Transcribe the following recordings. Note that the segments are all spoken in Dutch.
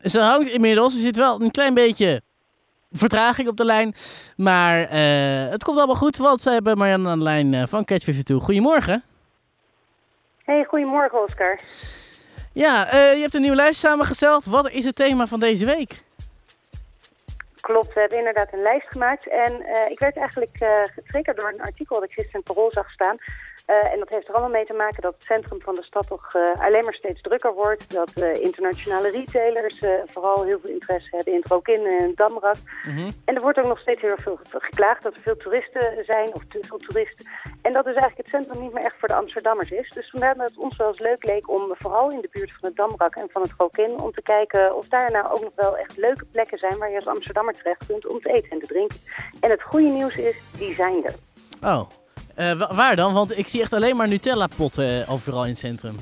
Ze hangt inmiddels. Er zit wel een klein beetje vertraging op de lijn. Maar het komt allemaal goed, want we hebben Marianne aan de lijn van Catch 52. Goedemorgen. Hey, goedemorgen Oscar. Ja, je hebt een nieuwe lijst samengesteld. Wat is het thema van deze week? Klopt, we hebben inderdaad een lijst gemaakt. En ik werd eigenlijk getriggerd door een artikel dat ik gisteren in Parool zag staan. En dat heeft er allemaal mee te maken dat het centrum van de stad toch alleen maar steeds drukker wordt. Dat internationale retailers vooral heel veel interesse hebben in het Rokin en het Damrak. Mm-hmm. En er wordt ook nog steeds heel veel geklaagd dat er veel toeristen zijn, of te veel toeristen. En dat dus eigenlijk het centrum niet meer echt voor de Amsterdammers is. Dus vandaar dat het ons wel eens leuk leek om vooral in de buurt van het Damrak en van het Rokin om te kijken of daar nou ook nog wel echt leuke plekken zijn waar je als Amsterdammer terecht kunt om te eten en te drinken. En het goede nieuws is, die zijn er. Oh. Waar dan? Want ik zie echt alleen maar Nutella-potten overal in het centrum.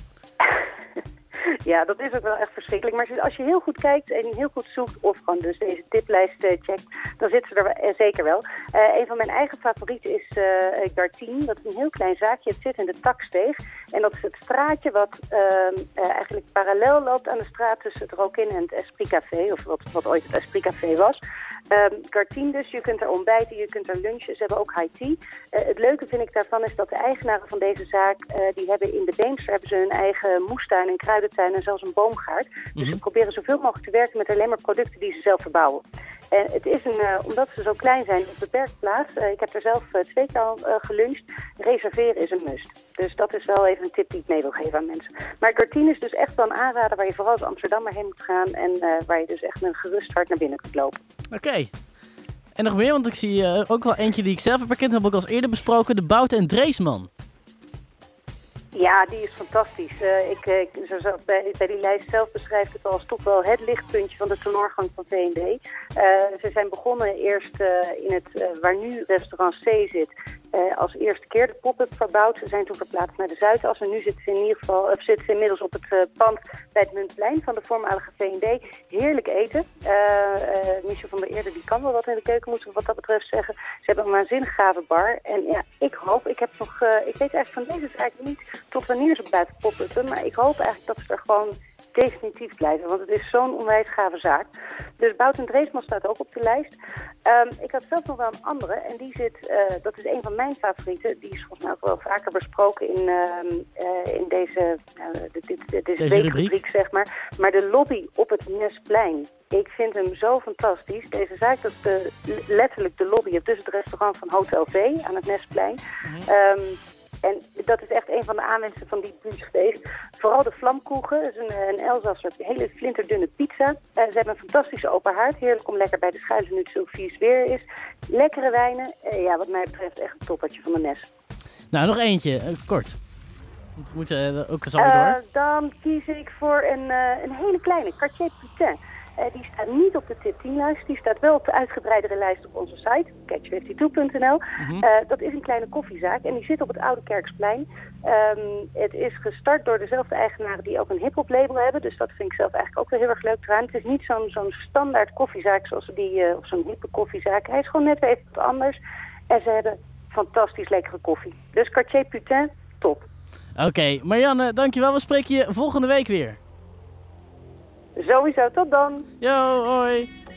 Ja, dat is ook wel echt verschrikkelijk. Maar als je heel goed kijkt en heel goed zoekt of gewoon dus deze tiplijst checkt, dan zitten ze er zeker wel. Een van mijn eigen favorieten is Gartine. Dat is een heel klein zaakje. Het zit in de Taksteeg. En dat is het straatje wat eigenlijk parallel loopt aan de straat tussen het Rokin en het Esprit Café. Of wat ooit het Esprit Café was. Gartine dus, je kunt er ontbijten, je kunt er lunchen. Ze hebben ook high tea. Het leuke vind ik daarvan is dat de eigenaren van deze zaak, die hebben in de Beemster hebben ze hun eigen moestuin en kruidentuin en zelfs een boomgaard. Dus ze proberen zoveel mogelijk te werken met alleen maar producten die ze zelf verbouwen. En het is omdat ze zo klein zijn, een beperkt plaats. Ik heb er zelf 2 keer al geluncht. Reserveren is een must. Dus dat is wel even een tip die ik mee wil geven aan mensen. Maar Gartine is dus echt wel een aanrader waar je vooral als Amsterdammer heen moet gaan. En waar je dus echt met een gerust hart naar binnen kunt lopen. Oké. En nog meer, want ik zie ook wel eentje die ik zelf heb herkend. Dat heb ik al eens eerder besproken. De Bout en Dreesman. Ja, die is fantastisch. Bij die lijst zelf beschrijft het als toch wel het lichtpuntje van de teloorgang van V&D. Ze zijn begonnen eerst in het waar nu restaurant C zit. Als eerste keer de pop-up verbouwd. Ze zijn toen verplaatst naar de Zuidas. En nu zitten ze inmiddels op het pand bij het Muntplein van de voormalige V&D. Heerlijk eten. Michel van der Eerde die kan wel wat in de keuken, moeten we wat dat betreft zeggen. Ze hebben een waanzinnig gave bar. En ja, ik weet eigenlijk van deze zaak niet tot wanneer ze blijven pop-uppen. Maar ik hoop eigenlijk dat ze er gewoon definitief blijven, want het is zo'n onwijs gave zaak. Dus Bout en Dreesman staat ook op de lijst. Ik had zelf nog wel een andere en die zit, dat is een van mijn favorieten. Die is volgens mij ook wel vaker besproken in deze, dit is deze weekrubriek, zeg maar. Maar de lobby op het Nesplein. Ik vind hem zo fantastisch. Deze zaak, dat is letterlijk de lobby tussen het restaurant van Hotel V aan het Nesplein. En dat is echt een van de aanwinsten van die buurt geweest. Vooral de vlamkoegen, dat is een Elsasser, een hele flinterdunne pizza. Ze hebben een fantastische open haard. Heerlijk om lekker bij de schuilen nu het zo vies weer is. Lekkere wijnen. Wat mij betreft echt een toppertje van de Nes. Nou, nog eentje, kort. Want we moeten ook zo weer door. Dan kies ik voor een hele kleine, Cartier Putin. Die staat niet op de tip 10-lijst. Die staat wel op de uitgebreidere lijst op onze site, catch52.nl. Dat is een kleine koffiezaak en die zit op het Oude Kerksplein. Het is gestart door dezelfde eigenaren die ook een hip-hop label hebben. Dus dat vind ik zelf eigenlijk ook wel heel erg leuk eraan. Het is niet zo'n standaard koffiezaak zoals of zo'n hippe koffiezaak. Hij is gewoon net weer even wat anders. En ze hebben fantastisch lekkere koffie. Dus Cartier Putin, top. Oké, Marianne, dankjewel. We spreken je volgende week weer. Sowieso, tot dan. Yo, hoi.